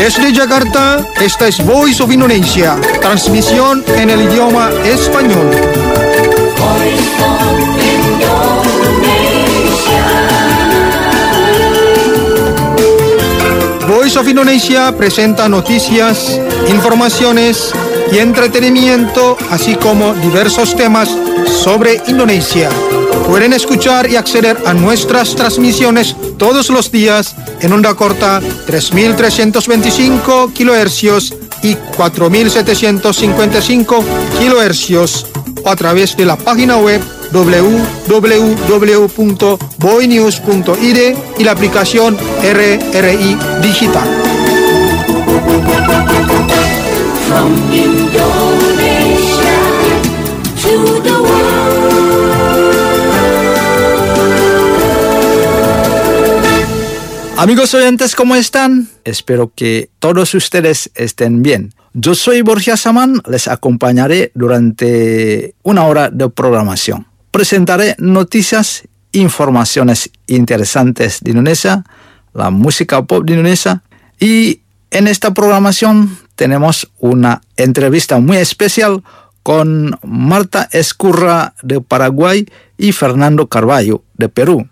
Desde Jakarta, esta es Voice of Indonesia, transmisión en el idioma español. Voice of Indonesia presenta noticias, informaciones y entretenimiento, así como diversos temas sobre Indonesia. Pueden escuchar y acceder a nuestras transmisiones todos los días en onda corta 3.325 kHz y 4.755 kHz o a través de la página web www.boinews.id y la aplicación RRI Digital. From Indonesia to the Amigos oyentes, ¿cómo están? Espero que todos ustedes estén bien. Yo soy Borja Saman, les acompañaré durante una hora de programación. Presentaré noticias, informaciones interesantes de Indonesia, la música pop de Indonesia, y en esta programación tenemos una entrevista muy especial con Marta Ezcurra de Paraguay y Fernando Carballo de Perú.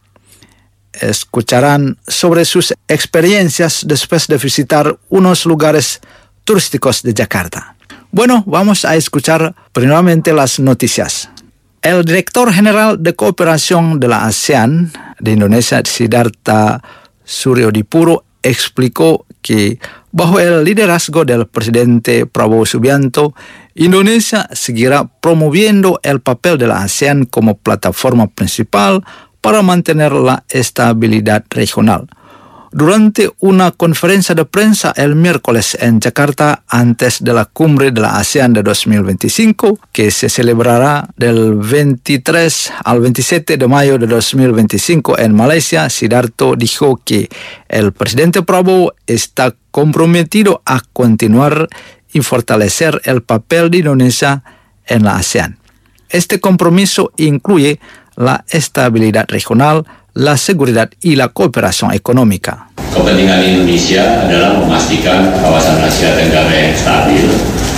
Escucharán sobre sus experiencias después de visitar unos lugares turísticos de Yakarta. Bueno, vamos a escuchar primeramente las noticias. El director general de cooperación de la ASEAN de Indonesia, Siddhartha Suryodipuro, explicó que bajo el liderazgo del presidente Prabowo Subianto, Indonesia seguirá promoviendo el papel de la ASEAN como plataforma principal para mantener la estabilidad regional. Durante una conferencia de prensa el miércoles en Yakarta, antes de la cumbre de la ASEAN de 2025, que se celebrará del 23 al 27 de mayo de 2025 en Malaysia, Siddhartha dijo que el presidente Prabowo está comprometido a continuar y fortalecer el papel de Indonesia en la ASEAN. Este compromiso incluye la estabilidad regional, la seguridad y la cooperación económica. Kepentingan Indonesia adalah memastikan kawasan Asia Tenggara yang stabil.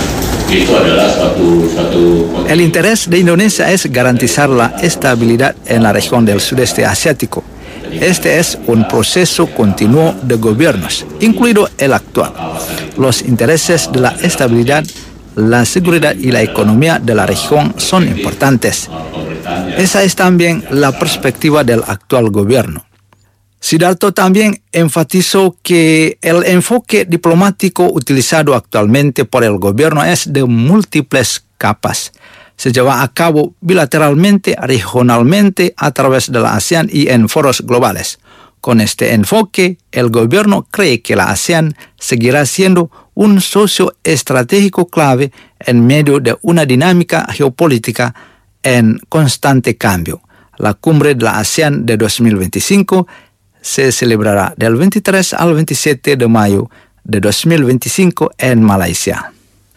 Itu adalah suatu El interés de Indonesia es garantizar la estabilidad en la región del sudeste asiático. Este es un proceso continuo de gobiernos, incluido el actual. Los intereses de la estabilidad, la seguridad y la economía de la región son importantes. Esa es también la perspectiva del actual gobierno. Siddhartha también enfatizó que el enfoque diplomático utilizado actualmente por el gobierno es de múltiples capas. Se lleva a cabo bilateralmente, regionalmente, a través de la ASEAN y en foros globales. Con este enfoque, el gobierno cree que la ASEAN seguirá siendo un socio estratégico clave en medio de una dinámica geopolítica en constante cambio. La cumbre de la ASEAN de 2025 se celebrará del 23 al 27 de mayo de 2025 en Malaysia.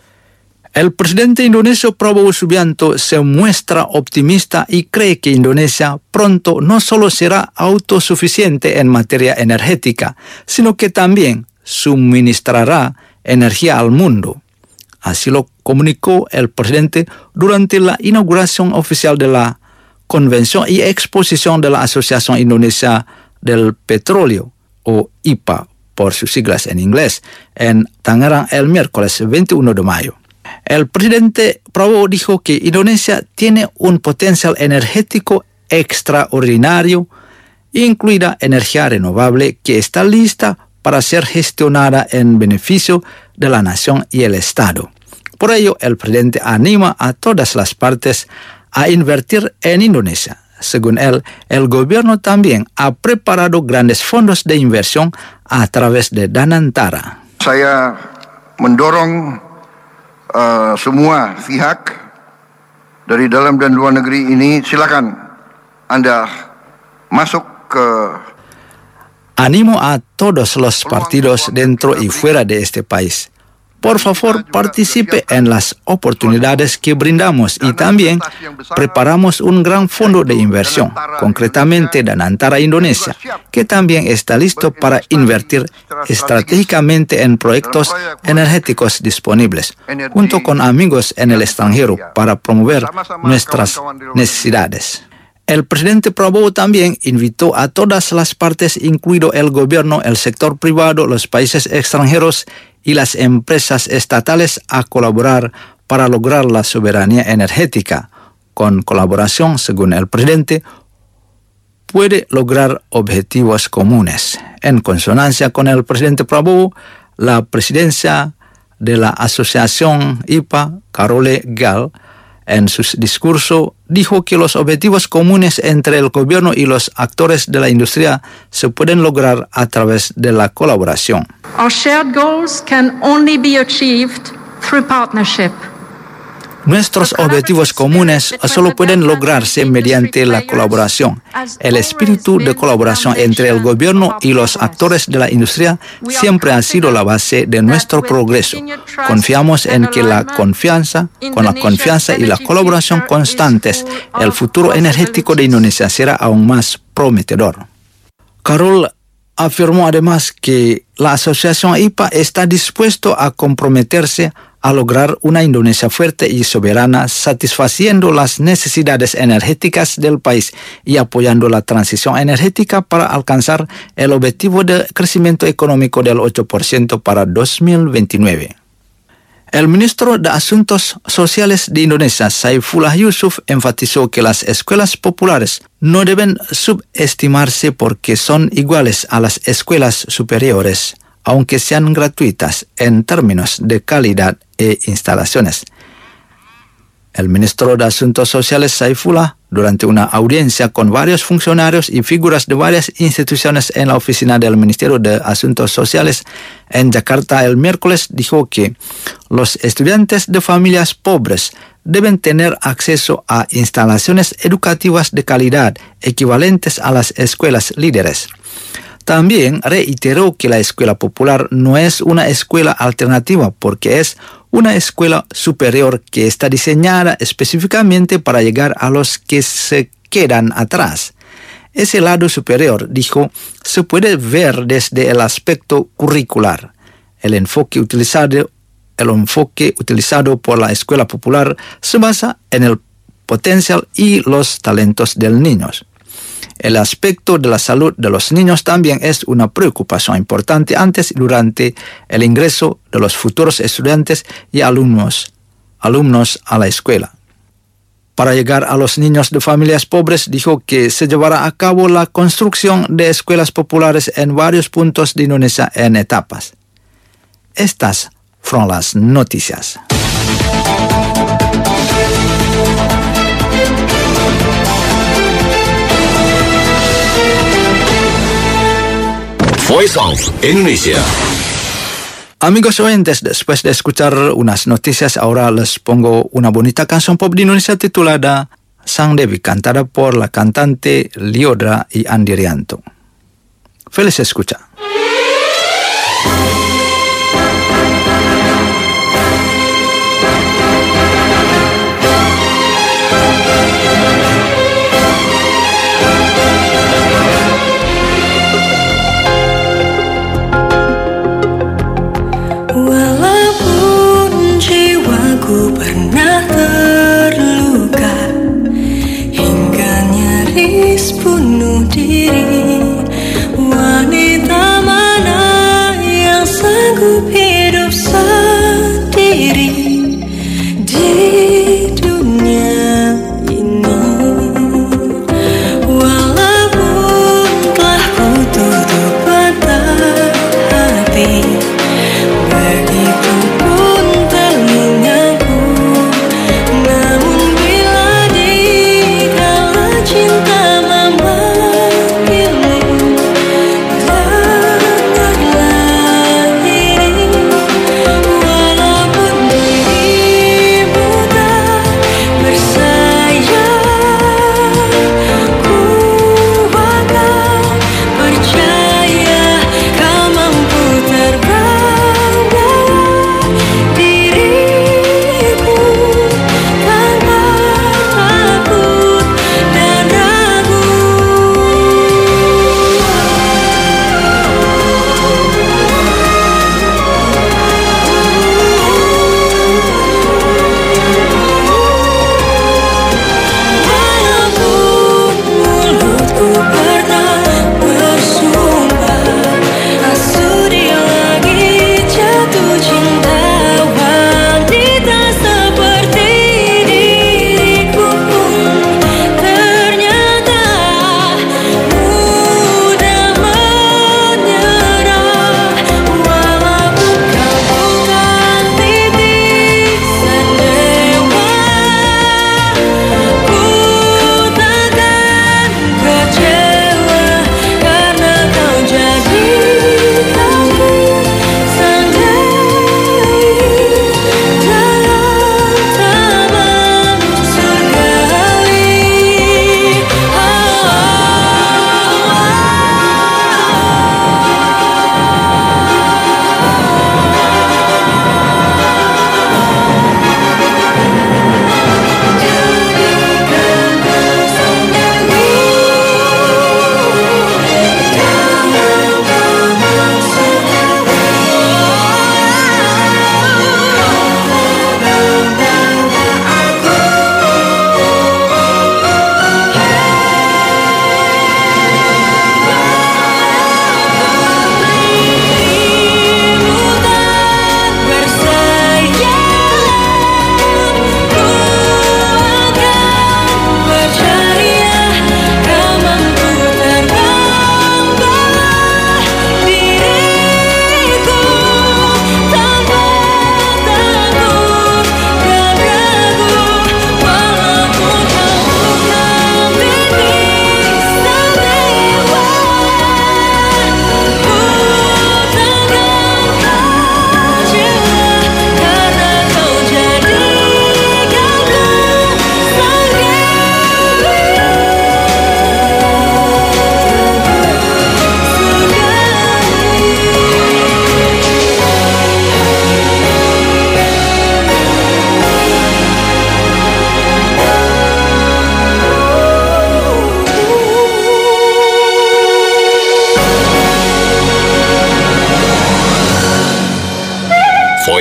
El presidente indonesio Prabowo Subianto se muestra optimista y cree que Indonesia pronto no solo será autosuficiente en materia energética, sino que también suministrará energía al mundo. Así lo comunicó el presidente durante la inauguración oficial de la Convención y Exposición de la Asociación Indonesia del Petróleo, o IPA por sus siglas en inglés, en Tangerang el miércoles 21 de mayo. El presidente Prabowo dijo que Indonesia tiene un potencial energético extraordinario, incluida energía renovable, que está lista para ser gestionada en beneficio de la nación y el Estado. Por ello, el presidente anima a todas las partes a invertir en Indonesia. Según él, el gobierno también ha preparado grandes fondos de inversión a través de Danantara. Saya mendorong semua pihak dari dalam dan luar negeri ini, silakan Anda masuk ke. Animo a todos los partidos dentro y fuera de este país. Por favor, participe en las oportunidades que brindamos y también preparamos un gran fondo de inversión, concretamente Danantara Indonesia, que también está listo para invertir estratégicamente en proyectos energéticos disponibles, junto con amigos en el extranjero para promover nuestras necesidades. El presidente Prabowo también invitó a todas las partes, incluido el gobierno, el sector privado, los países extranjeros y las empresas estatales, a colaborar para lograr la soberanía energética. Con colaboración, según el presidente, puede lograr objetivos comunes. En consonancia con el presidente Prabowo, la presidencia de la Asociación IPA, Carole Gal, en su discurso dijo que los objetivos comunes entre el gobierno y los actores de la industria se pueden lograr a través de la colaboración. Our shared goals can only be achieved through partnership. Nuestros objetivos comunes solo pueden lograrse mediante la colaboración. El espíritu de colaboración entre el gobierno y los actores de la industria siempre ha sido la base de nuestro progreso. Confiamos en que con la confianza y la colaboración constantes, el futuro energético de Indonesia será aún más prometedor. Carol afirmó además que la Asociación IPA está dispuesto a comprometerse a lograr una Indonesia fuerte y soberana, satisfaciendo las necesidades energéticas del país y apoyando la transición energética para alcanzar el objetivo de crecimiento económico del 8% para 2029. El ministro de Asuntos Sociales de Indonesia, Saifullah Yusuf, enfatizó que las escuelas populares no deben subestimarse porque son iguales a las escuelas superiores, aunque sean gratuitas en términos de calidad e instalaciones. El ministro de Asuntos Sociales, Saifullah, durante una audiencia con varios funcionarios y figuras de varias instituciones en la oficina del Ministerio de Asuntos Sociales en Yakarta el miércoles, dijo que los estudiantes de familias pobres deben tener acceso a instalaciones educativas de calidad equivalentes a las escuelas líderes. También reiteró que la escuela popular no es una escuela alternativa porque es una escuela superior que está diseñada específicamente para llegar a los que se quedan atrás. Ese lado superior, dijo, se puede ver desde el aspecto curricular. El enfoque utilizado por la escuela popular se basa en el potencial y los talentos de los niños. El aspecto de la salud de los niños también es una preocupación importante antes y durante el ingreso de los futuros estudiantes y alumnos a la escuela. Para llegar a los niños de familias pobres, dijo que se llevará a cabo la construcción de escuelas populares en varios puntos de Indonesia en etapas. Estas fueron las noticias. Voice of Indonesia. Amigos oyentes, después de escuchar unas noticias, ahora les pongo una bonita canción pop de Indonesia titulada Sang Dewi, cantada por la cantante Liodra y Andi Rianto. Feliz escucha. Pernah terluka hingga nyaris bunuh diri. Wanita mana yang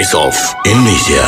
Voice of Indonesia.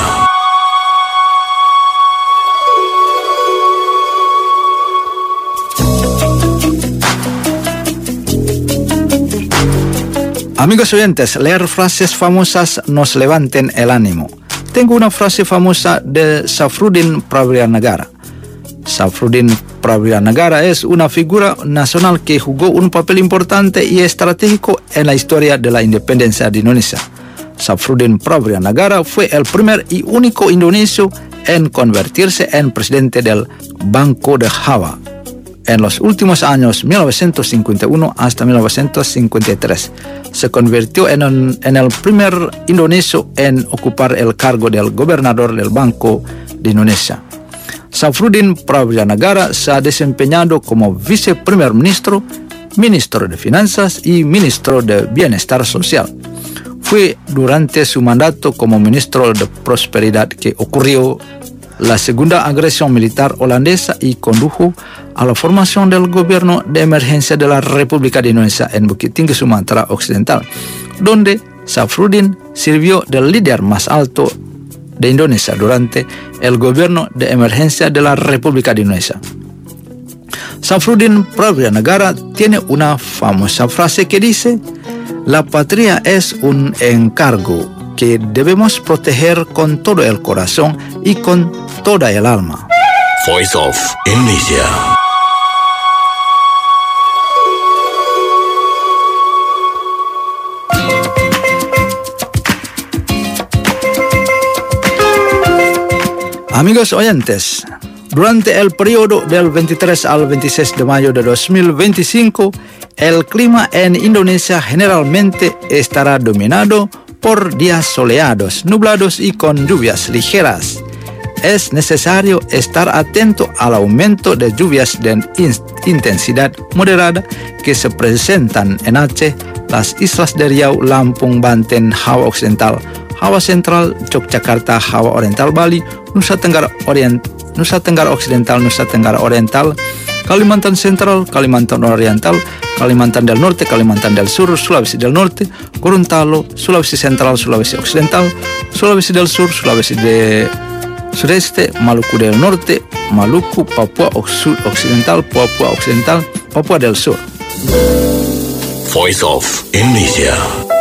Amigos oyentes, leer frases famosas nos levanten el ánimo. Tengo una frase famosa de Safruddin Praviranegara. Safruddin Praviranegara es una figura nacional que jugó un papel importante y estratégico en la historia de la independencia de Indonesia. Safruddin Praviranegara fue el primer y único indonesio en convertirse en presidente del Banco de Java en los últimos años 1951 hasta 1953. Se convirtió en el primer indonesio en ocupar el cargo del gobernador del Banco de Indonesia. Safruddin Praviranegara se ha desempeñado como viceprimer ministro, ministro de Finanzas y ministro de Bienestar Social. Fue durante su mandato como ministro de Prosperidad que ocurrió la segunda agresión militar holandesa y condujo a la formación del gobierno de emergencia de la República de Indonesia en Bukit Tinggi, Sumatra Occidental, donde Safruddin sirvió de líder más alto de Indonesia durante el gobierno de emergencia de la República de Indonesia. Safruddin Praviranegara tiene una famosa frase que dice: "La patria es un encargo que debemos proteger con todo el corazón y con toda el alma." Voice of Indonesia. Amigos oyentes, durante el periodo del 23 al 26 de mayo de 2025, el clima en Indonesia generalmente estará dominado por días soleados, nublados y con lluvias ligeras. Es necesario estar atento al aumento de lluvias de intensidad moderada que se presentan en Aceh, las islas de Riau, Lampung, Banten, Java Occidental, Java Central, Yogyakarta, Java Oriental, Bali, Nusa Tenggara Occidental, Nusa Tenggara Oriental, Kalimantan Central, Kalimantan Oriental, Kalimantan del Norte, Kalimantan del Sur, Sulawesi del Norte, Gorontalo, Sulawesi Central, Sulawesi Occidental, Sulawesi del Sur, Sulawesi de Sudeste, Maluku del Norte, Maluku, Papua Occidental, Papua Occidental, Papua del Sur. Voice of Indonesia.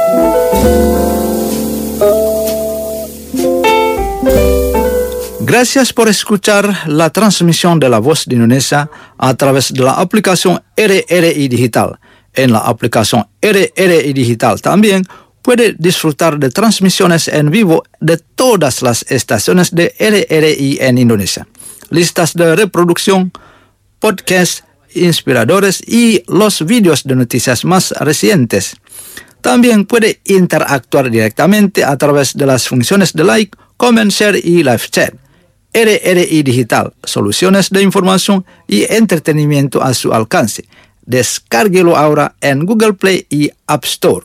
Gracias por escuchar la transmisión de La Voz de Indonesia a través de la aplicación RRI Digital. En la aplicación RRI Digital también puede disfrutar de transmisiones en vivo de todas las estaciones de RRI en Indonesia, listas de reproducción, podcasts inspiradores y los vídeos de noticias más recientes. También puede interactuar directamente a través de las funciones de like, comment, share y live chat. RRI Digital, soluciones de información y entretenimiento a su alcance. Descárguelo ahora en Google Play y App Store.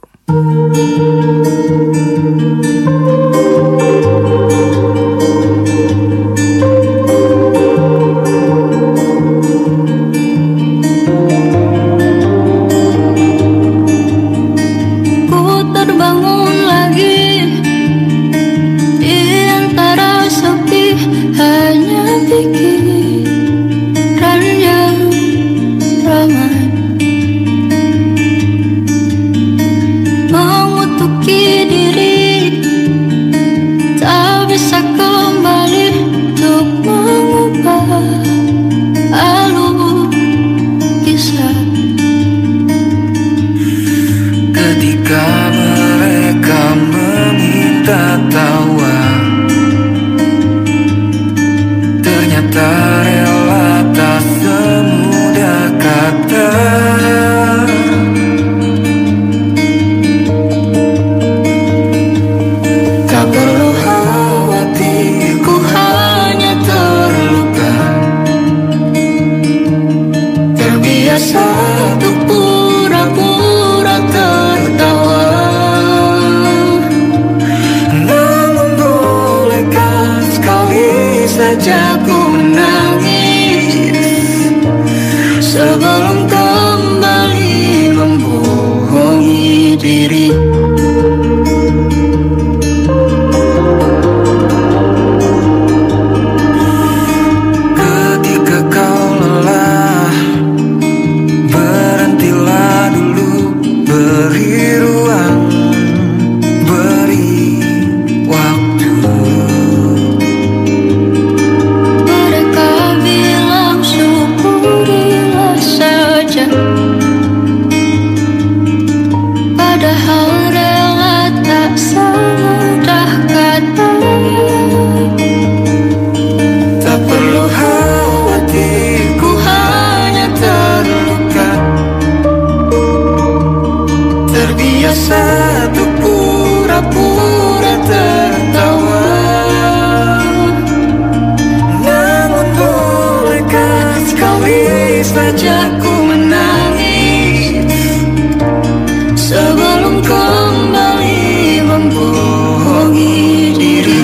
saja ku menangis sebelum kembali membohongi diri.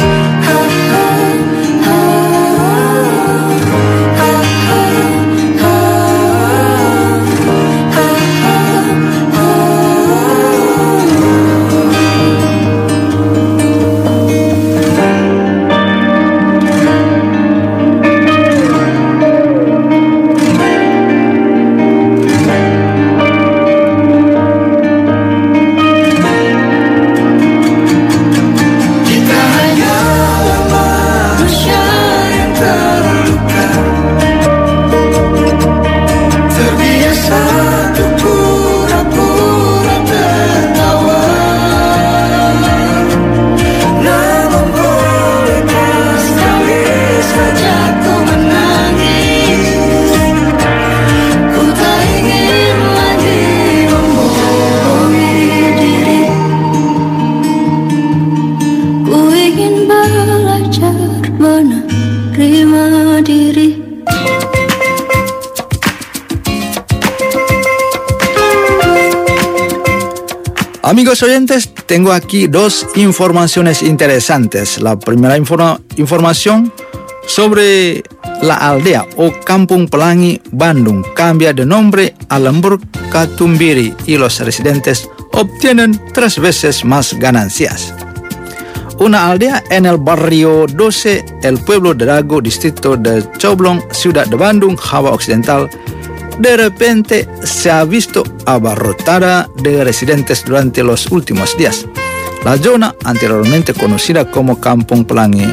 Amigos oyentes, tengo aquí dos informaciones interesantes. La primera información sobre la aldea o Kampung Pelangi, Bandung, cambia de nombre a Lembur Katumbiri y los residentes obtienen 3 veces más ganancias. Una aldea en el barrio 12, el pueblo de Dago, distrito de Coblong, ciudad de Bandung, Java Occidental, de repente se ha visto abarrotada de residentes durante los últimos días. La zona, anteriormente conocida como Kampung Pelangi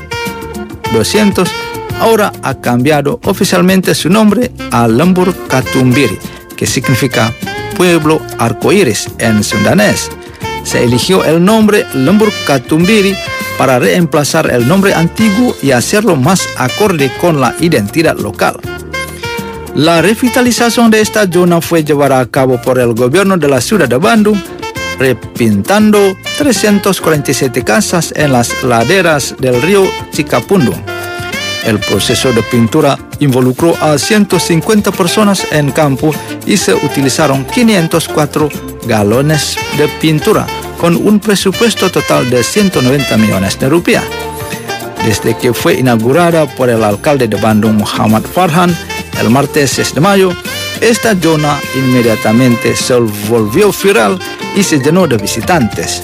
200, ahora ha cambiado oficialmente su nombre a Lembur Katumbiri, que significa pueblo arcoíris en sundanés. Se eligió el nombre Lembur Katumbiri para reemplazar el nombre antiguo y hacerlo más acorde con la identidad local. La revitalización de esta zona fue llevada a cabo por el gobierno de la ciudad de Bandung, repintando 347 casas en las laderas del río Cikapundung. El proceso de pintura involucró a 150 personas en campo y se utilizaron 504 galones de pintura, con un presupuesto total de 190 millones de rupias. Desde que fue inaugurada por el alcalde de Bandung, Muhammad Farhan, el martes 6 de mayo, esta zona inmediatamente se volvió viral y se llenó de visitantes.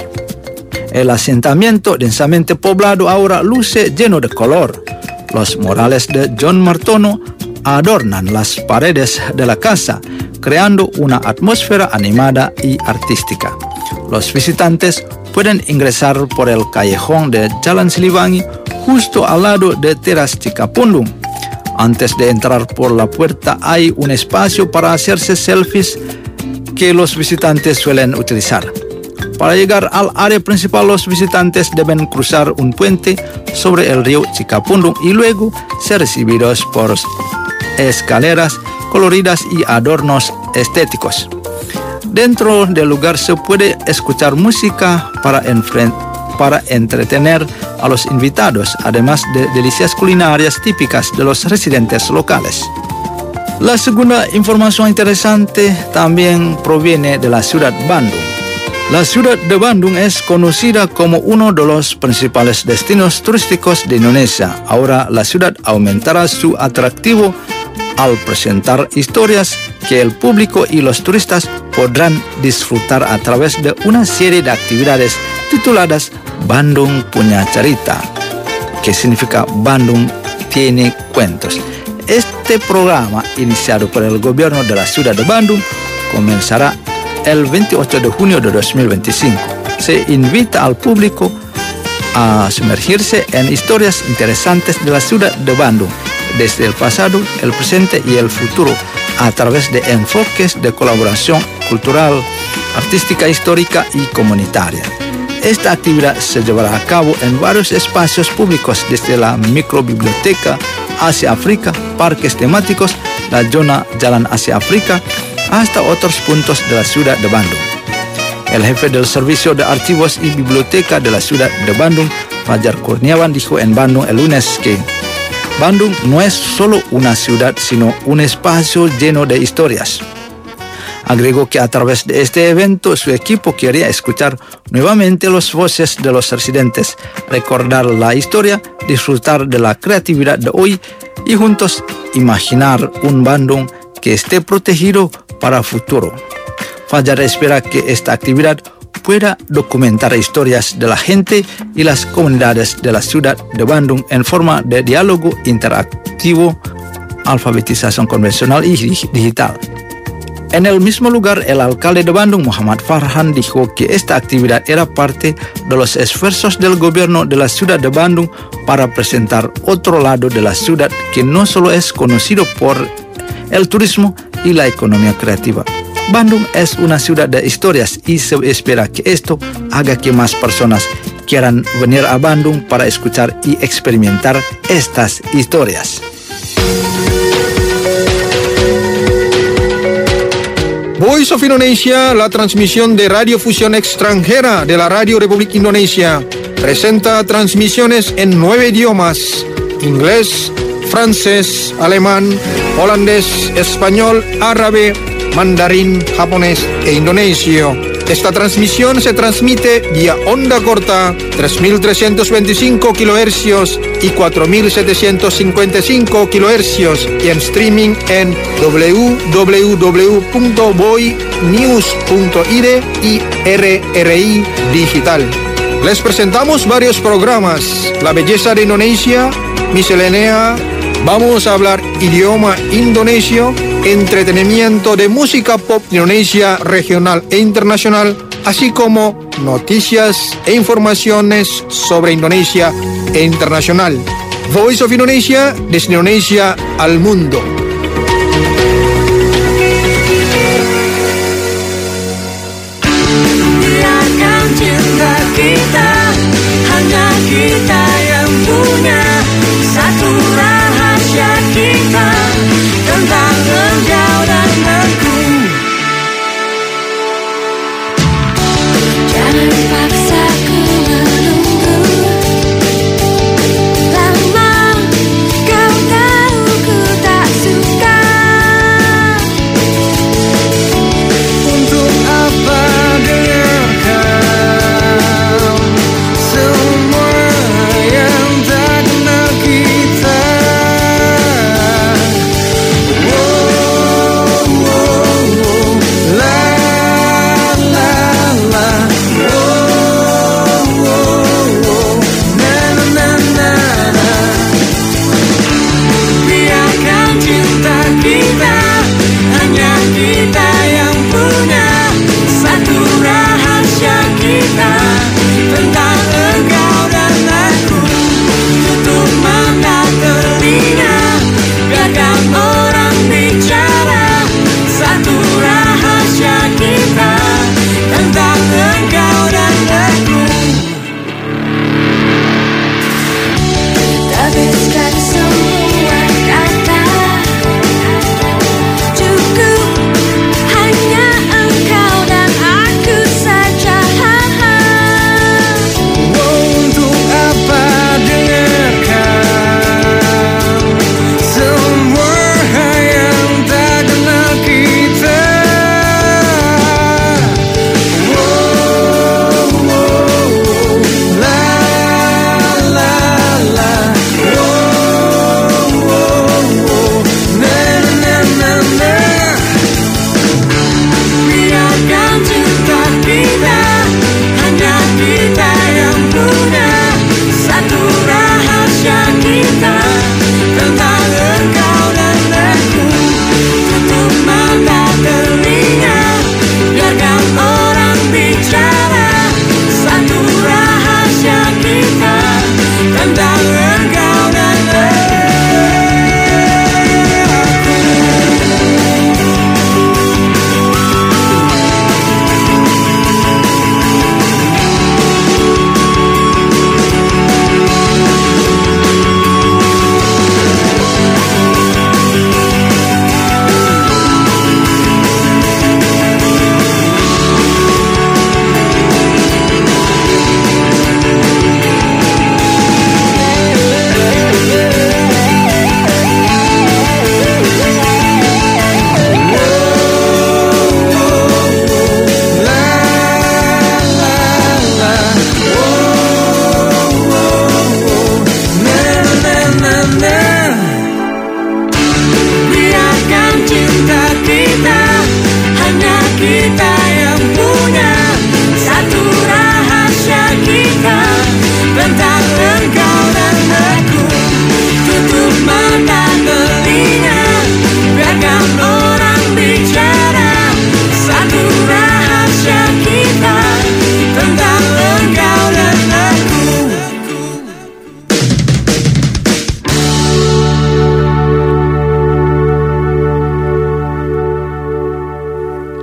El asentamiento densamente poblado ahora luce lleno de color. Los murales de John Martono adornan las paredes de la casa, creando una atmósfera animada y artística. Los visitantes pueden ingresar por el callejón de Jalan Siliwangi justo al lado de Teras Cikapundung. Antes de entrar por la puerta hay un espacio para hacerse selfies que los visitantes suelen utilizar. Para llegar al área principal, los visitantes deben cruzar un puente sobre el río Cikapundung y luego ser recibidos por escaleras coloridas y adornos estéticos. Dentro del lugar se puede escuchar música para entretener a los invitados, además de delicias culinarias típicas de los residentes locales. La segunda información interesante también proviene de la ciudad Bandung. La ciudad de Bandung es conocida como uno de los principales destinos turísticos de Indonesia. Ahora la ciudad aumentará su atractivo al presentar historias que el público y los turistas podrán disfrutar a través de una serie de actividades tituladas Bandung Punya Cerita, que significa Bandung tiene cuentos. Este programa, iniciado por el gobierno de la ciudad de Bandung, comenzará el 28 de junio de 2025. Se invita al público a sumergirse en historias interesantes de la ciudad de Bandung, desde el pasado, el presente y el futuro, a través de enfoques de colaboración cultural, artística, histórica y comunitaria. Esta actividad se llevará a cabo en varios espacios públicos, desde la microbiblioteca Asia Afrika, parques temáticos, la zona Jalan Asia Afrika, hasta otros puntos de la ciudad de Bandung. El jefe del Servicio de Archivos y Biblioteca de la ciudad de Bandung, Fajar Kurniawan, dijo en Bandung el lunes que Bandung no es solo una ciudad, sino un espacio lleno de historias. Agregó que a través de este evento su equipo quería escuchar nuevamente las voces de los residentes, recordar la historia, disfrutar de la creatividad de hoy y juntos imaginar un Bandung que esté protegido para el futuro. Fajar espera que esta actividad pueda documentar historias de la gente y las comunidades de la ciudad de Bandung en forma de diálogo interactivo, alfabetización convencional y digital. En el mismo lugar, el alcalde de Bandung, Muhammad Farhan, dijo que esta actividad era parte de los esfuerzos del gobierno de la ciudad de Bandung para presentar otro lado de la ciudad que no solo es conocido por el turismo y la economía creativa. Bandung es una ciudad de historias y se espera que esto haga que más personas quieran venir a Bandung para escuchar y experimentar estas historias. Voice of Indonesia, la transmisión de radiofusión extranjera de la Radio Republik Indonesia, presenta transmisiones en 9 idiomas: inglés, francés, alemán, holandés, español, árabe, mandarín, japonés e indonesio. Esta transmisión se transmite vía onda corta 3.325 kHz y 4.755 kHz y en streaming en www.boinews.id y RRI Digital. Les presentamos varios programas: La belleza de Indonesia, Miscelánea, Vamos a hablar idioma indonesio, entretenimiento de música pop Indonesia regional e internacional, así como noticias e informaciones sobre Indonesia e internacional. Voice of Indonesia, desde Indonesia al mundo. Biarkan cinta kita, hanya kita yang punya satu rahasia kita tentang engkau dan aku. Jangan paksaku menunggu lama, kau tahu ku tak suka.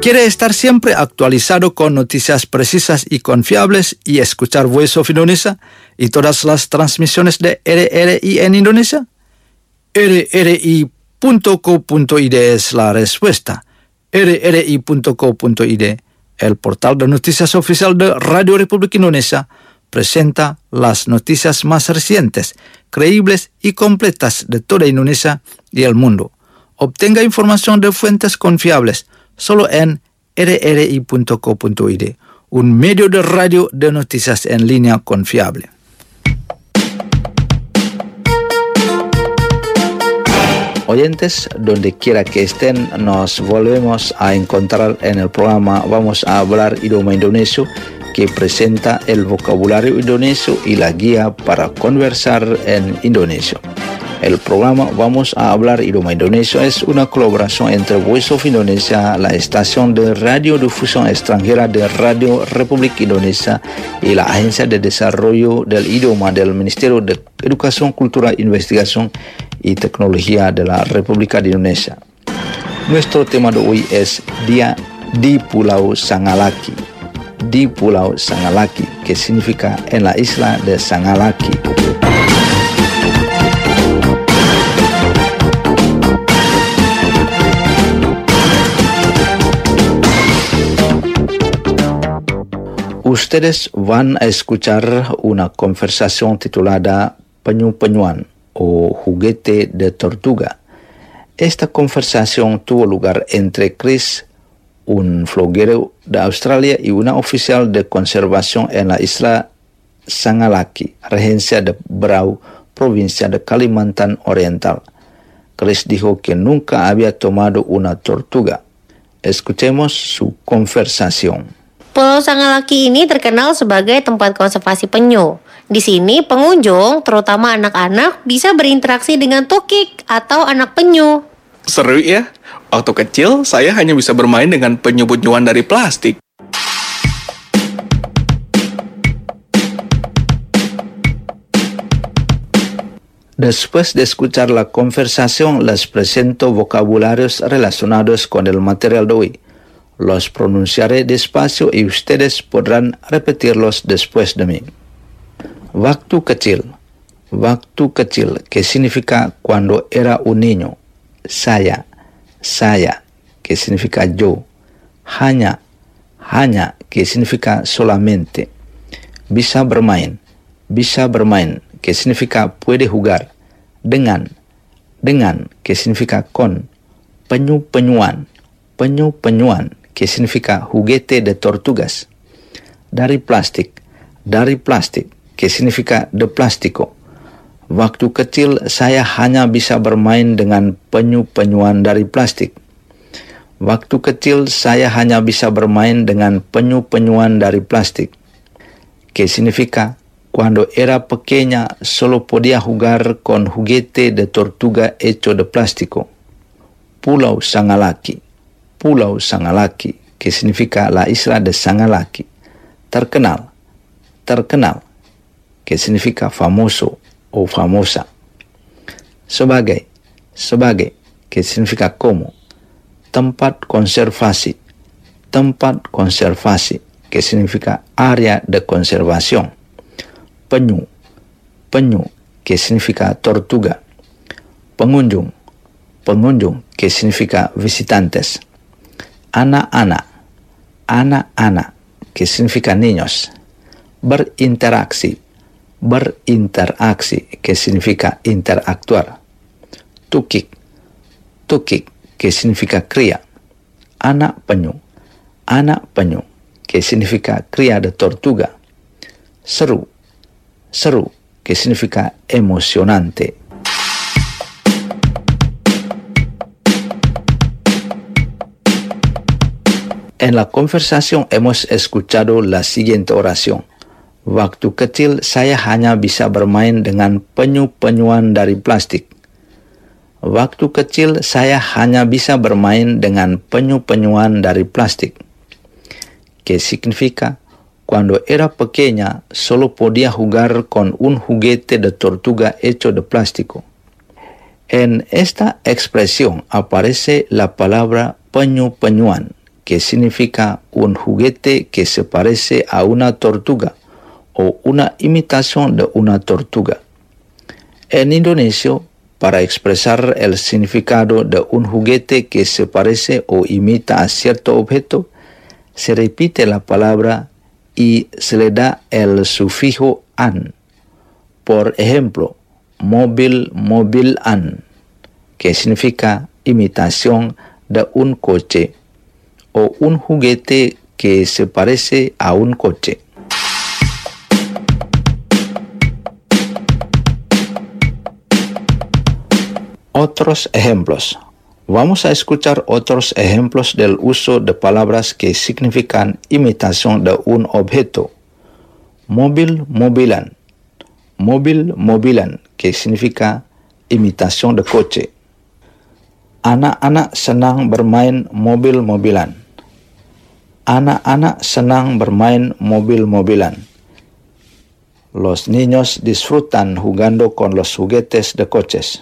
¿Quiere estar siempre actualizado con noticias precisas y confiables y escuchar Voice of Indonesia y todas las transmisiones de RRI en Indonesia? rri.co.id es la respuesta. rri.co.id, el portal de noticias oficial de Radio Republik Indonesia, presenta las noticias más recientes, creíbles y completas de toda Indonesia y el mundo. Obtenga información de fuentes confiables solo en rri.co.id, un medio de radio de noticias en línea confiable. Oyentes, donde quiera que estén, nos volvemos a encontrar en el programa Vamos a hablar idioma indonesio, que presenta el vocabulario indonesio y la guía para conversar en indonesio. El programa Vamos a hablar idioma indonesio es una colaboración entre Voice of Indonesia, la estación de radiodifusión extranjera de Radio Republik Indonesia, y la Agencia de Desarrollo del Idioma del Ministerio de Educación, Cultura, Investigación y Tecnología de la República de Indonesia. Nuestro tema de hoy es Dia di Pulau Sangalaki. Di Pulau Sangalaki, que significa en la isla de Sangalaki. Ustedes van a escuchar una conversación titulada Penyu-penyuan o juguete de tortuga. Esta conversación tuvo lugar entre Chris, un floguero de Australia, y una oficial de conservación en la isla Sangalaki, regencia de Brau, provincia de Kalimantan Oriental. Chris dijo que nunca había tomado una tortuga. Escuchemos su conversación. Pulau Sangalaki ini terkenal sebagai tempat konservasi penyu. Di sini pengunjung, terutama anak-anak, bisa berinteraksi dengan tukik atau anak penyu. Seru ya? Waktu kecil, saya hanya bisa bermain dengan penyu-penyuan dari plastik. Después de escuchar la conversación, les presento vocabularios relacionados con el material de hoy. Los pronunciaré despacio y ustedes podrán repetirlos después de mí. Waktu kecil, que significa cuando era un niño. Saya, que significa yo. Hanya, que significa solamente. Bisa bermain, que significa puede jugar. Dengan, que significa con. Penyu-penyuan, que significa juguete de tortugas. Dari plastik, que significa de plástico. Waktu kecil saya hanya bisa bermain dengan penyu-penyuan dari plastik. Waktu kecil saya hanya bisa bermain dengan penyu-penyuan dari plastik. Que significa cuando era pequeña solo podía jugar con juguete de tortuga hecho de plástico. Pulau Sangalaki, que significa la isla de Sangalaki. Terkenal, que significa famoso o famosa. Sebagai, que significa como. Tempat konservasi, que significa área de conservación. Penyu, que significa tortuga. Pengunjung, que significa visitantes. Anak-anak, que significa niños. Berinteraksi, que significa interactuar. Tukik, que significa cría. Anak penyu, que significa cría de tortuga. Seru, que significa emocionante. En la conversación hemos escuchado la siguiente oración. Waktu kecil saya hanya bisa bermain dengan penyu-penyuan dari plastik. Waktu kecil saya hanya bisa bermain dengan penyu-penyuan dari plastik. Que significa, cuando era pequeña solo podía jugar con un juguete de tortuga hecho de plástico. En esta expresión aparece la palabra penyu-penyuan, que significa un juguete que se parece a una tortuga o una imitación de una tortuga. En indonesio, para expresar el significado de un juguete que se parece o imita a cierto objeto, se repite la palabra y se le da el sufijo an. Por ejemplo, mobil-mobilan, que significa imitación de un coche, o un juguete que se parece a un coche. Otros ejemplos. Vamos a escuchar otros ejemplos del uso de palabras que significan imitación de un objeto. Mobil-mobilan. Mobil-mobilan, que significa imitación de coche. Anak-anak senang bermain mobil-mobilan. Anak-anak senang bermain mobil-mobilan. Los niños disfrutan jugando con los juguetes de coches.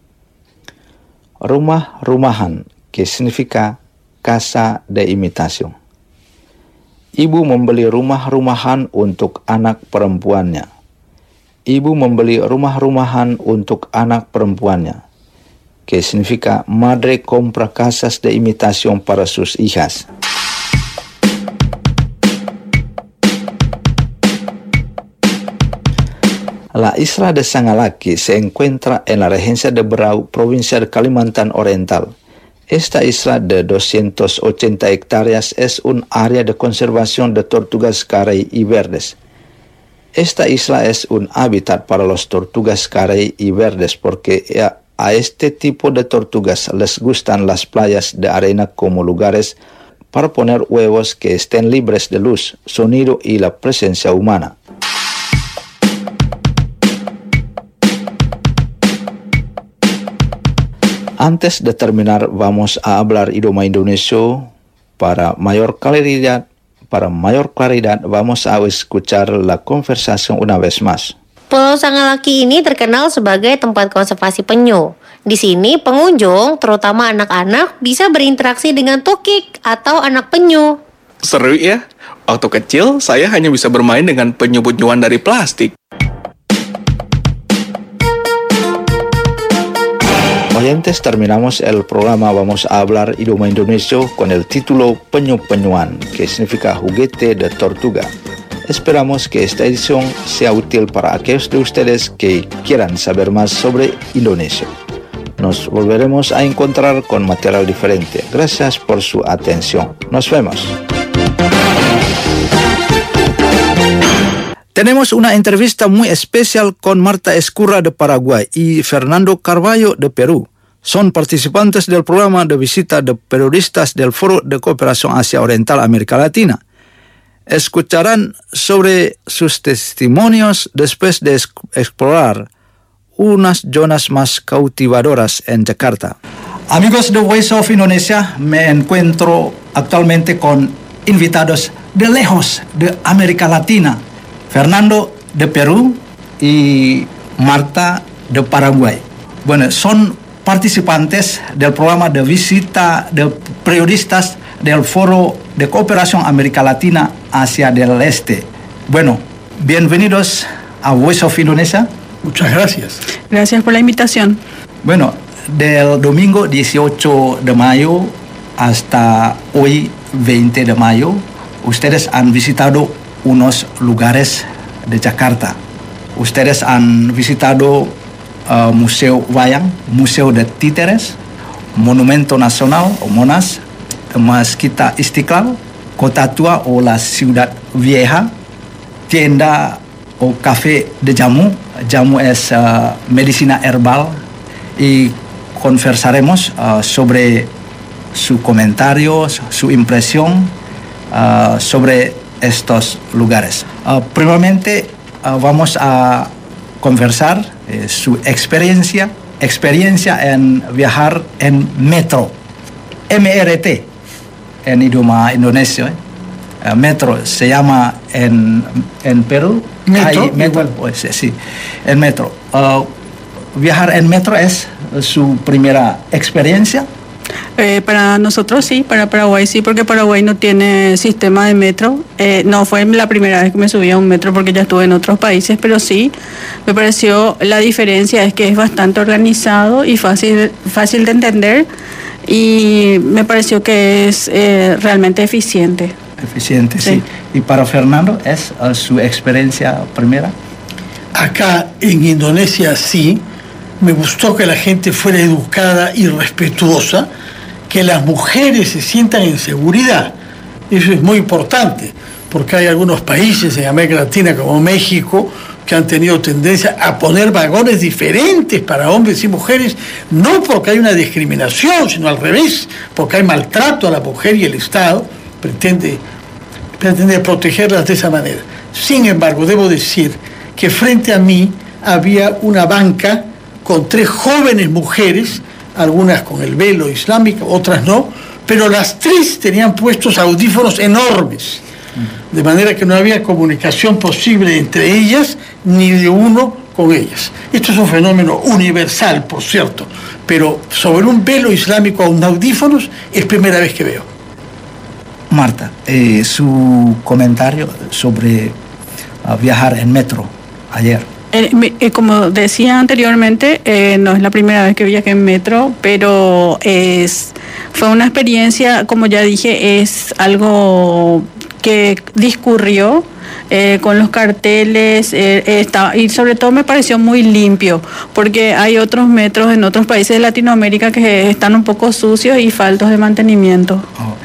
Rumah-rumahan, que significa casa de imitación. Ibu membeli rumah-rumahan untuk anak perempuannya. Ibu membeli rumah-rumahan untuk anak perempuannya, que significa madre compra casas de imitación para sus hijas. La isla de Sangalaki se encuentra en la regencia de Berau, provincia de Kalimantan Oriental. Esta isla de 280 hectáreas es un área de conservación de tortugas carey y verdes. Esta isla es un hábitat para los tortugas carey y verdes porque a este tipo de tortugas les gustan las playas de arena como lugares para poner huevos que estén libres de luz, sonido y la presencia humana. Antes de terminar, vamos a hablar idioma Indonesia. Para mayor claridad, vamos a escuchar la conversación una vez más. Pulau Sangalaki ini terkenal sebagai tempat konservasi penyu. Di sini pengunjung, terutama anak-anak, bisa berinteraksi dengan tukik atau anak penyu. Seru ya? Waktu kecil, saya hanya bisa bermain dengan penyu-penyuan dari plastik. Oyentes, terminamos el programa. Vamos a hablar idioma Indonesia con el título Penyu-penyuan, que significa juguete de tortuga. Esperamos que esta edición sea útil para aquellos de ustedes que quieran saber más sobre Indonesia. Nos volveremos a encontrar con material diferente. Gracias por su atención. Nos vemos. Tenemos una entrevista muy especial con Marta Escurra de Paraguay y Fernando Carballo de Perú. Son participantes del programa de visita de periodistas del Foro de Cooperación Asia Oriental América Latina. Escucharán sobre sus testimonios después de explorar unas zonas más cautivadoras en Jakarta. Amigos de Voice of Indonesia, me encuentro actualmente con invitados de lejos de América Latina. Fernando de Perú y Marta de Paraguay. Bueno, son participantes del programa de visita de periodistas del Foro de Cooperación América Latina Asia del Este. Bueno, bienvenidos a Voice of Indonesia. Muchas gracias. Gracias por la invitación. Bueno, del domingo 18 de mayo hasta hoy 20 de mayo, ustedes han visitado unos lugares de Jakarta. Ustedes han visitado Museo Wayang, Museo de Títeres, Monumento Nacional o Monas, Mezquita Istiqlal, Kota Tua o la Ciudad Vieja, tienda o café de jamu. Jamu es medicina herbal y conversaremos sobre su comentario, su impresión sobre estos lugares. Primeramente vamos a conversar su experiencia en viajar en metro, MRT en idioma indonesio. Metro se llama en Perú. Metro. Pues, sí, en metro. Viajar en metro es su primera experiencia. Para nosotros sí, para Paraguay sí, porque Paraguay no tiene sistema de metro. No fue la primera vez que me subí a un metro porque ya estuve en otros países, pero sí, me pareció, la diferencia es que es bastante organizado y fácil de entender, y me pareció que es realmente eficiente. Eficiente, sí. ¿Y para Fernando es su experiencia primera? Acá en Indonesia sí, me gustó que la gente fuera educada y respetuosa, que las mujeres se sientan en seguridad. Eso es muy importante, porque hay algunos países en América Latina como México que han tenido tendencia a poner vagones diferentes para hombres y mujeres, no porque hay una discriminación, sino al revés, porque hay maltrato a la mujer y el Estado pretende protegerlas de esa manera. Sin embargo, debo decir que frente a mí había una banca con 3 jóvenes mujeres, algunas con el velo islámico, otras no, pero las 3 tenían puestos audífonos enormes, de manera que no había comunicación posible entre ellas, ni de uno con ellas. Esto es un fenómeno universal, por cierto, pero sobre un velo islámico a un audífonos es primera vez que veo. Marta, su comentario sobre viajar en metro ayer. Como decía anteriormente, no es la primera vez que viajé en metro, pero fue una experiencia, como ya dije, es algo que discurrió con los carteles, y sobre todo me pareció muy limpio, porque hay otros metros en otros países de Latinoamérica que están un poco sucios y faltos de mantenimiento.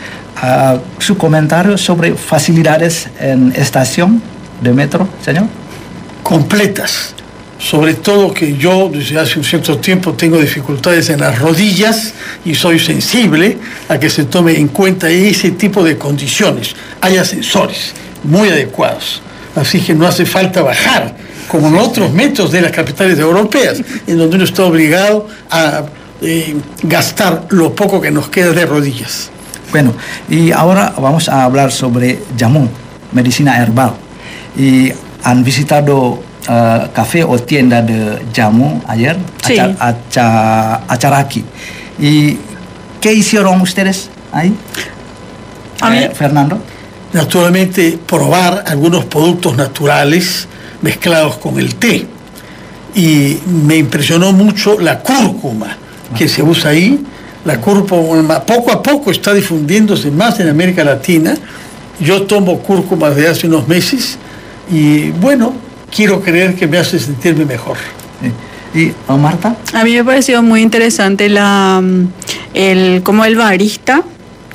Su comentario sobre facilidades en estación de metro, señor. Completas, sobre todo que yo desde hace un cierto tiempo tengo dificultades en las rodillas y soy sensible a que se tome en cuenta ese tipo de condiciones. Hay ascensores muy adecuados, así que no hace falta bajar como en otros metros de las capitales europeas, en donde uno está obligado a gastar lo poco que nos queda de rodillas. Bueno, y ahora vamos a hablar sobre jamu, medicina herbal. Y han visitado café o tienda de jamu ayer, sí. acara aquí. ¿Y qué hicieron ustedes ahí? Fernando. Naturalmente, probar algunos productos naturales mezclados con el té. Y me impresionó mucho la cúrcuma que se usa ahí. La cúrcuma poco a poco está difundiéndose más en América Latina. Yo tomo cúrcuma desde hace unos meses y bueno, quiero creer que me hace sentirme mejor. ¿Y Marta? A mí me pareció muy interesante como el barista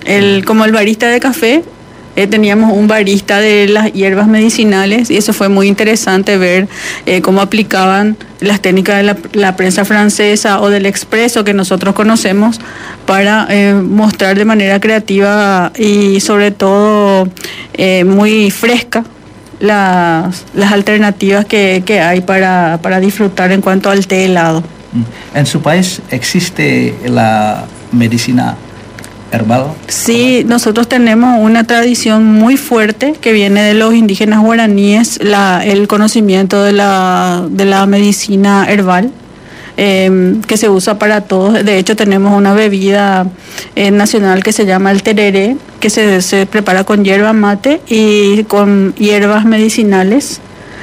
de café. Teníamos un barista de las hierbas medicinales y eso fue muy interesante ver cómo aplicaban las técnicas de la prensa francesa o del expreso que nosotros conocemos para mostrar de manera creativa y sobre todo muy fresca las alternativas que hay para disfrutar en cuanto al té helado. ¿En su país existe la medicina herbal? Sí, nosotros tenemos una tradición muy fuerte que viene de los indígenas guaraníes, el conocimiento de la medicina herbal, que se usa para todos. De hecho, tenemos una bebida nacional que se llama el tereré, que se prepara con yerba mate y con hierbas medicinales.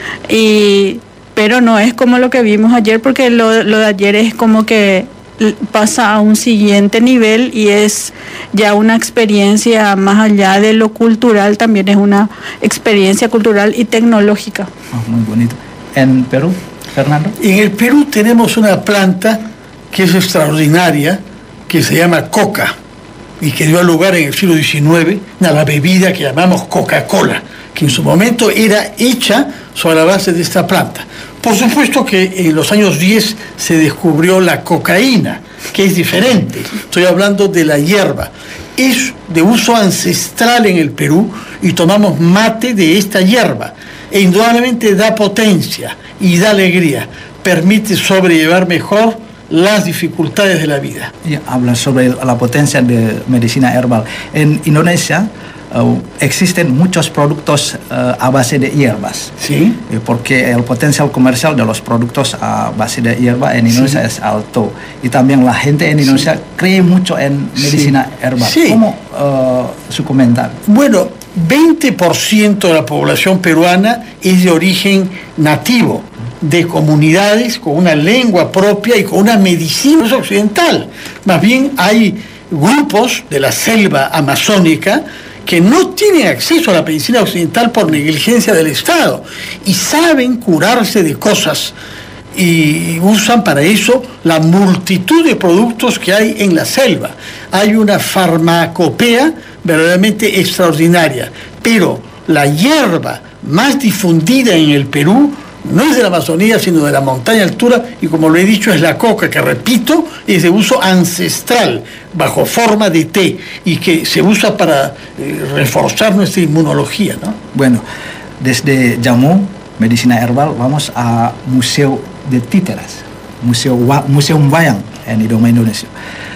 Pero no es como lo que vimos ayer, porque lo de ayer es como que pasa a un siguiente nivel y es ya una experiencia más allá de lo cultural, también es una experiencia cultural y tecnológica. Muy bonito. ¿En Perú, Fernando? En el Perú tenemos una planta que es extraordinaria, que se llama coca, y que dio lugar en el siglo XIX a la bebida que llamamos Coca-Cola, que en su momento era hecha sobre la base de esta planta. Por supuesto que en los años 10 se descubrió la cocaína, que es diferente. Estoy hablando de la hierba. Es de uso ancestral en el Perú y tomamos mate de esta hierba. E indudablemente da potencia y da alegría. Permite sobrellevar mejor las dificultades de la vida. Y habla sobre la potencia de medicina herbal. En Indonesia existen muchos productos a base de hierbas. Sí. Porque el potencial comercial de los productos a base de hierba en Indonesia es alto. Y también la gente en Indonesia cree mucho en medicina herbal. ¿Cómo su comentario? Bueno, 20% de la población peruana es de origen nativo, de comunidades con una lengua propia y con una medicina occidental. Más bien hay grupos de la selva amazónica que no tienen acceso a la medicina occidental por negligencia del Estado y saben curarse de cosas y usan para eso la multitud de productos que hay en la selva. Hay una farmacopea verdaderamente extraordinaria, pero la hierba más difundida en el Perú no es de la Amazonía, sino de la montaña altura, y como lo he dicho, es la coca, que repito, es de uso ancestral, bajo forma de té, y que se usa para reforzar nuestra inmunología, ¿no? Bueno, desde Jammu, medicina herbal, vamos a Museo de Títeres, Museum Wayang en idioma Indonesia.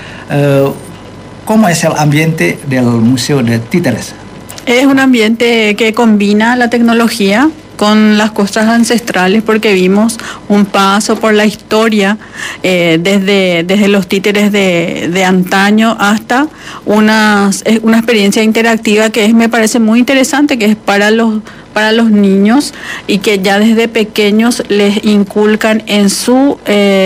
¿Cómo es el ambiente del Museo de Títeres? Es un ambiente que combina la tecnología con las cosas ancestrales, porque vimos un paso por la historia desde los títeres de antaño hasta una experiencia interactiva que me parece muy interesante, que es para los niños y que ya desde pequeños les inculcan en su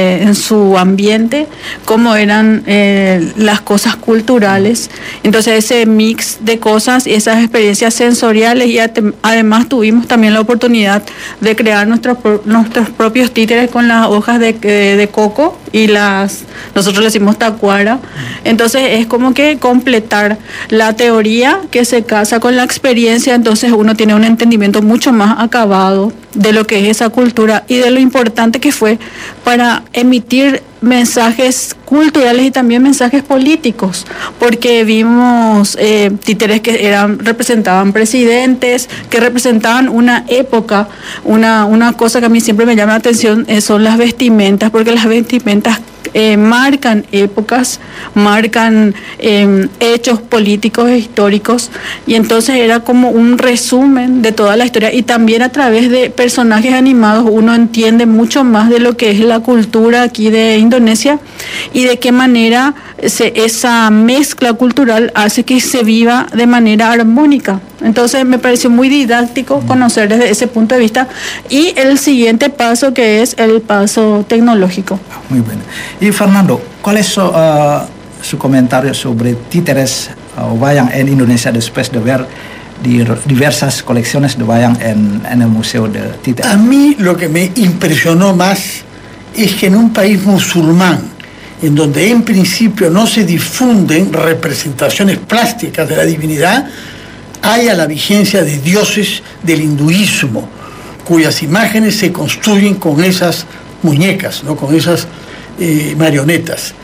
ambiente cómo eran las cosas culturales. Entonces ese mix de cosas y esas experiencias sensoriales, y además tuvimos también la oportunidad de crear nuestros propios títeres con las hojas de coco y nosotros le decimos tacuara. Entonces es como que completar la teoría que se casa con la experiencia, entonces uno tiene un entendimiento mucho más acabado de lo que es esa cultura y de lo importante que fue para emitir mensajes culturales y también mensajes políticos, porque vimos títeres que representaban presidentes, que representaban una época. Una cosa que a mí siempre me llama la atención son las vestimentas, porque las vestimentas marcan épocas, marcan hechos políticos e históricos, y entonces era como un resumen de toda la historia, y también a través de personajes animados uno entiende mucho más de lo que es la cultura aquí de Indonesia y de qué manera esa mezcla cultural hace que se viva de manera armónica. Entonces me pareció muy didáctico conocer desde ese punto de vista, y el siguiente paso, que es el paso tecnológico. Muy bueno. Y Fernando, ¿cuál es su comentario sobre títeres wayang en Indonesia después de ver diversas colecciones de wayang en el Museo de Títeres? A mí lo que me impresionó más es que en un país musulmán, en donde en principio no se difunden representaciones plásticas de la divinidad, haya la vigencia de dioses del hinduismo, cuyas imágenes se construyen con esas muñecas, ¿no? Con esas marionetas.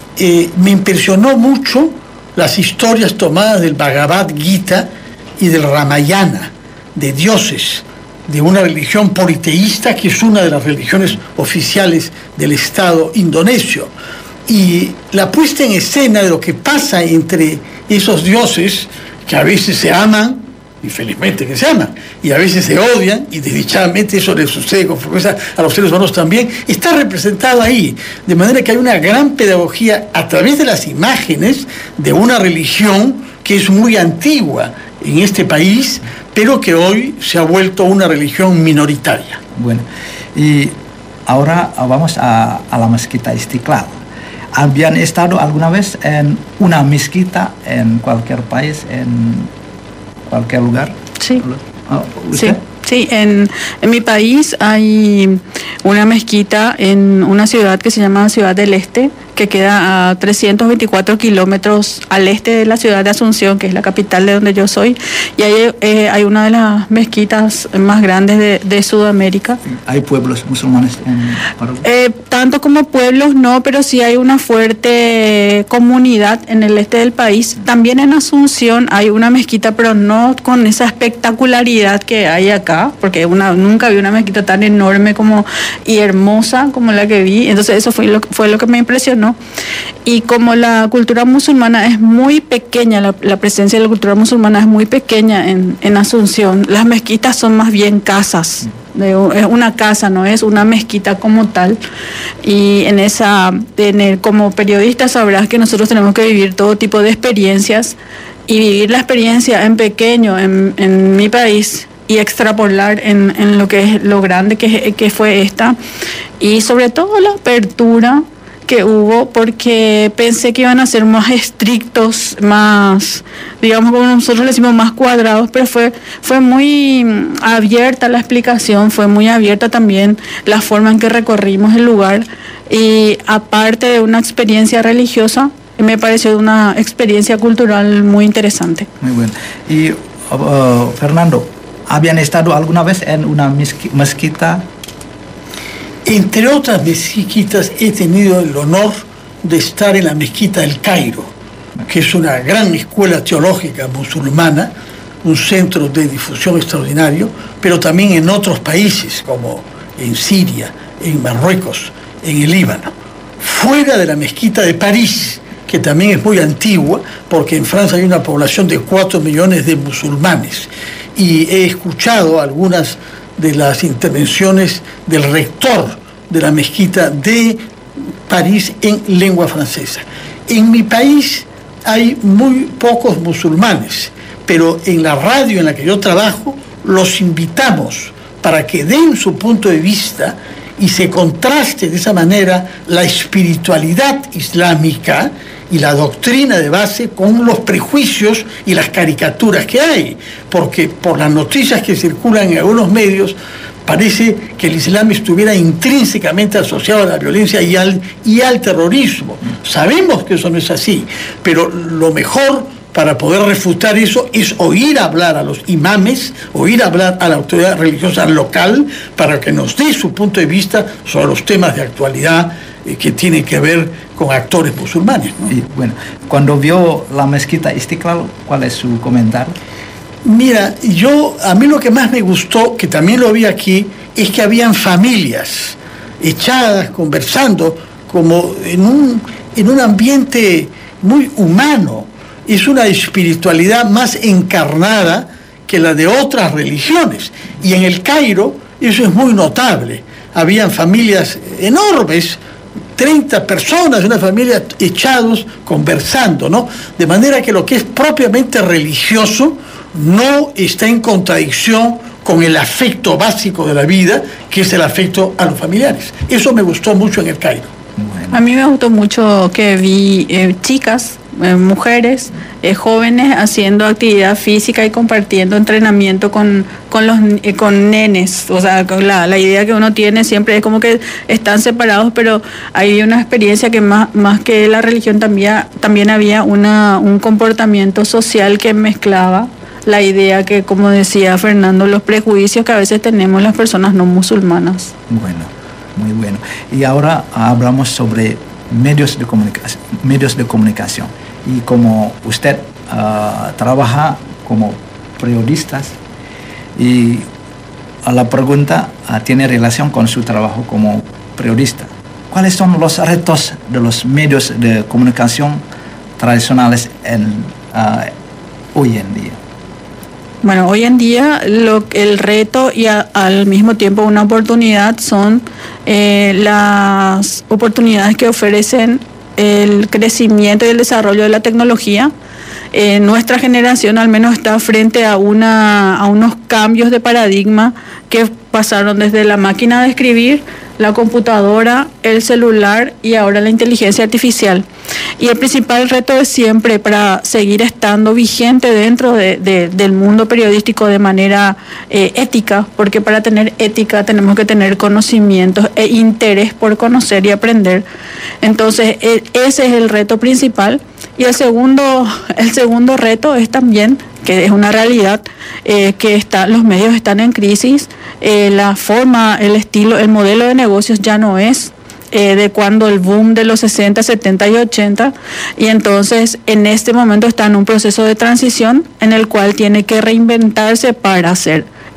Me impresionó mucho las historias tomadas del Bhagavad Gita y del Ramayana, de dioses, de una religión politeísta que es una de las religiones oficiales del Estado indonesio. Y la puesta en escena de lo que pasa entre esos dioses, que a veces se aman, y felizmente que se aman, y a veces se odian, y desdichadamente eso les sucede con frecuencia a los seres humanos también, está representado ahí, de manera que hay una gran pedagogía a través de las imágenes de una religión que es muy antigua en este país, pero que hoy se ha vuelto una religión minoritaria. Bueno, y ahora vamos a la mezquita Istiqlal. ¿Habían estado alguna vez en una mezquita en cualquier país, en cualquier lugar? Sí. ¿Usted? Sí, en mi país hay una mezquita en una ciudad que se llama Ciudad del Este, que queda a 324 kilómetros al este de la ciudad de Asunción, que es la capital de donde yo soy, y ahí hay una de las mezquitas más grandes de Sudamérica. ¿Hay pueblos musulmanes en Paraguay? Tanto como pueblos no, pero sí hay una fuerte comunidad en el este del país. También en Asunción hay una mezquita, pero no con esa espectacularidad que hay acá, porque nunca vi una mezquita tan enorme y hermosa como la que vi. Entonces eso fue lo que me impresionó. ¿no? Y como la cultura musulmana es muy pequeña, la presencia de la cultura musulmana es muy pequeña en Asunción, las mezquitas son más bien casas, es una casa, no es una mezquita como tal. Y como periodista sabrás que nosotros tenemos que vivir todo tipo de experiencias y vivir la experiencia en pequeño en mi país y extrapolar en lo que es lo grande que fue esta, y sobre todo la apertura que hubo, porque pensé que iban a ser más estrictos, más, digamos, como nosotros le decimos, más cuadrados, pero fue muy abierta la explicación, fue muy abierta también la forma en que recorrimos el lugar, y aparte de una experiencia religiosa, me pareció una experiencia cultural muy interesante. Muy bueno. Y Fernando, ¿habían estado alguna vez en una mezquita? Entre otras mezquitas he tenido el honor de estar en la mezquita del Cairo, que es una gran escuela teológica musulmana, un centro de difusión extraordinario, pero también en otros países como en Siria, en Marruecos, en el Líbano. Fuera de la mezquita de París, que también es muy antigua, porque en Francia hay una población de 4 millones de musulmanes, y he escuchado algunas de las intervenciones del rector de la mezquita de París en lengua francesa. En mi país hay muy pocos musulmanes, pero en la radio en la que yo trabajo los invitamos para que den su punto de vista y se contraste de esa manera la espiritualidad islámica y la doctrina de base con los prejuicios y las caricaturas que hay, porque por las noticias que circulan en algunos medios parece que el Islam estuviera intrínsecamente asociado a la violencia y al terrorismo. Sabemos que eso no es así, pero lo mejor para poder refutar eso es oír hablar a los imames, oír hablar a la autoridad religiosa local para que nos dé su punto de vista sobre los temas de actualidad que tienen que ver con actores musulmanes, ¿no? Y bueno, cuando vio la mezquita Istiklal, ¿cuál es su comentario? Mira, a mí lo que más me gustó, que también lo vi aquí, es que habían familias echadas, conversando, como en un ambiente muy humano. Es una espiritualidad más encarnada que la de otras religiones. Y en el Cairo eso es muy notable. Habían familias enormes, 30 personas, una familia echados, conversando, ¿no? De manera que lo que es propiamente religioso no está en contradicción con el afecto básico de la vida, que es el afecto a los familiares. Eso me gustó mucho en el Cairo. A mí me gustó mucho que vi chicas, mujeres, jóvenes haciendo actividad física y compartiendo entrenamiento con nenes. O sea, la idea que uno tiene siempre es como que están separados, pero hay una experiencia que más que la religión también había un comportamiento social que mezclaba la idea que, como decía Fernando, los prejuicios que a veces tenemos las personas no musulmanas. Bueno, muy bueno. Y ahora hablamos sobre medios de comunicación. Y como usted trabaja como periodista, y la pregunta tiene relación con su trabajo como periodista. ¿Cuáles son los retos de los medios de comunicación tradicionales hoy en día? Bueno, hoy en día el reto y al mismo tiempo una oportunidad son las oportunidades que ofrecen el crecimiento y el desarrollo de la tecnología. Nuestra generación al menos está frente a unos cambios de paradigma que pasaron desde la máquina de escribir, la computadora, el celular y ahora la inteligencia artificial. Y el principal reto es siempre para seguir estando vigente dentro del mundo periodístico de manera ética, porque para tener ética tenemos que tener conocimientos e interés por conocer y aprender. Entonces, ese es el reto principal. Y el segundo reto es también, que es una realidad, que los medios están en crisis, la forma, el estilo, el modelo de negocios ya no es de cuando el boom de los 60, 70 y 80, y entonces en este momento está en un proceso de transición en el cual tiene que reinventarse para ser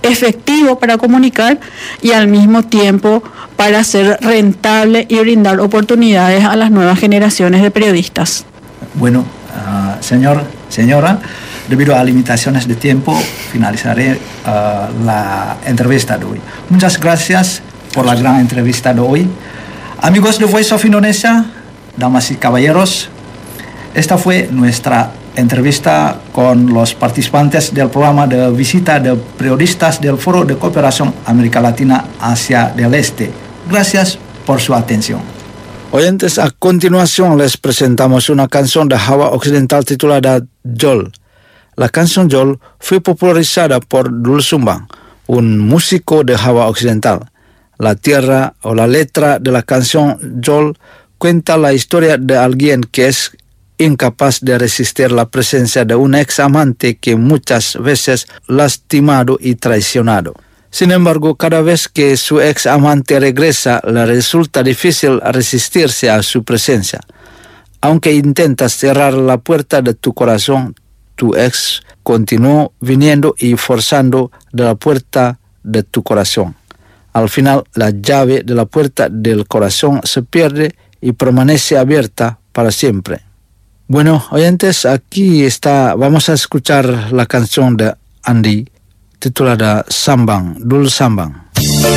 efectivo para comunicar y al mismo tiempo para ser rentable y brindar oportunidades a las nuevas generaciones de periodistas. Bueno, señora, debido a limitaciones de tiempo, finalizaré la entrevista de hoy. Muchas gracias por la gran entrevista de hoy. Amigos de Voice of Indonesia, damas y caballeros, esta fue nuestra entrevista con los participantes del programa de visita de periodistas del Foro de Cooperación América Latina Asia del Este. Gracias por su atención. Oyentes, a continuación les presentamos una canción de Java Occidental titulada Jol. La canción Jol fue popularizada por Dul Sumbang, un músico de Java Occidental. La tierra o la letra de la canción Jol cuenta la historia de alguien que es incapaz de resistir la presencia de un ex amante que muchas veces lastimado y traicionado. Sin embargo, cada vez que su ex amante regresa, le resulta difícil resistirse a su presencia. Aunque intentas cerrar la puerta de tu corazón, tu ex continúa viniendo y forzando de la puerta de tu corazón. Al final, la llave de la puerta del corazón se pierde y permanece abierta para siempre. Bueno, oyentes, aquí vamos a escuchar la canción de Andi, titulada Sambang, Dul Sambang.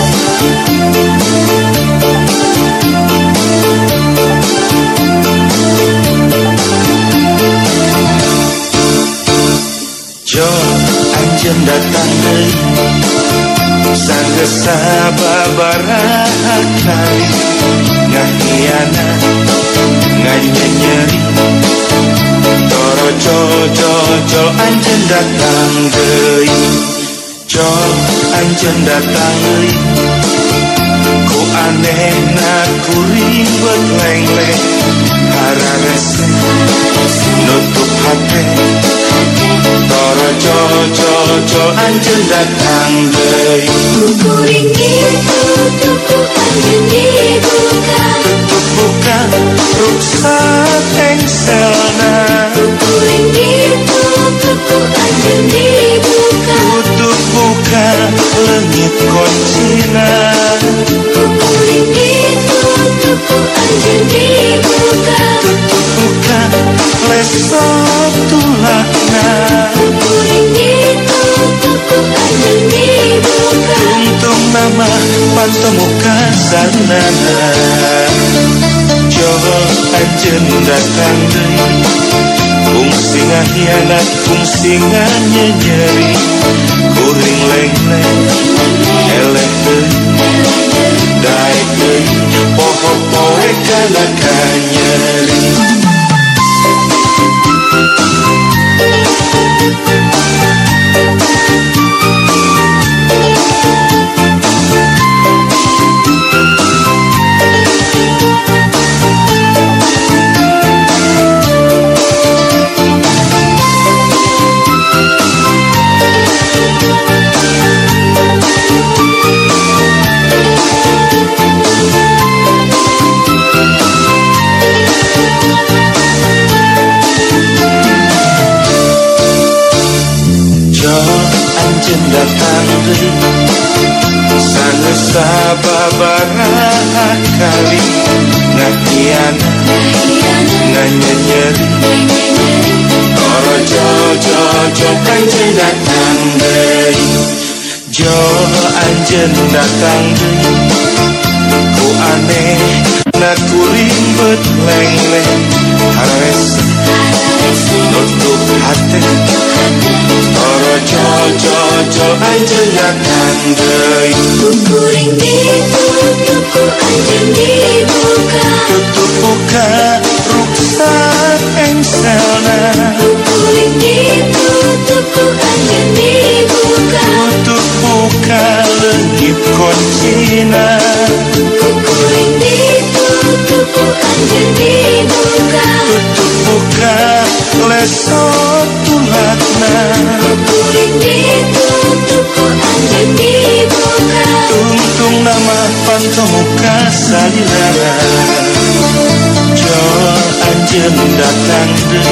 Jo anjeun datang deui sanggeus sababaraha kali ngahianat nganyenyeri toro jo anjeun datang deui jo anjeun datang deui ku anehna ku ribet lengleng hararese nutup hate toro jo anjeun datang deui kukuring itu tuku anjeun dibuka tutup buka rusak engselna kukuring itu tuku anjeun dibuka tutup buka leungit koncina kukuring itu tuku anjeun dibuka tutup buka lesok tulakna kukuring itu tuku anjeun dibuka untung nama pantemuka sanana jo anjeun datang deui fungsi ngahianat fungsi nganyenyeri kuring lengleng eleh deui daek deui poho-poe kana kanyeri datang deui sanggeus sababaraha kali ngahianat nganyenyeri toro jo anjeun datang deui jo anjeun datang deui ku aneh na ku ribet lengleng hararese nutup hate toro jo anjeun datang deui kukuring itu tuku anjeun dibuka tutup buka rusak engselna kukuring itu tuku anjeun dibuka tutup buka leungit koncina kukuring itu tuku anjeun dibuka tutup buka lesok tulakna kukuring itu tuku anjeun dibuka tungtung nama pantemuka salilana jo anjeun datang deui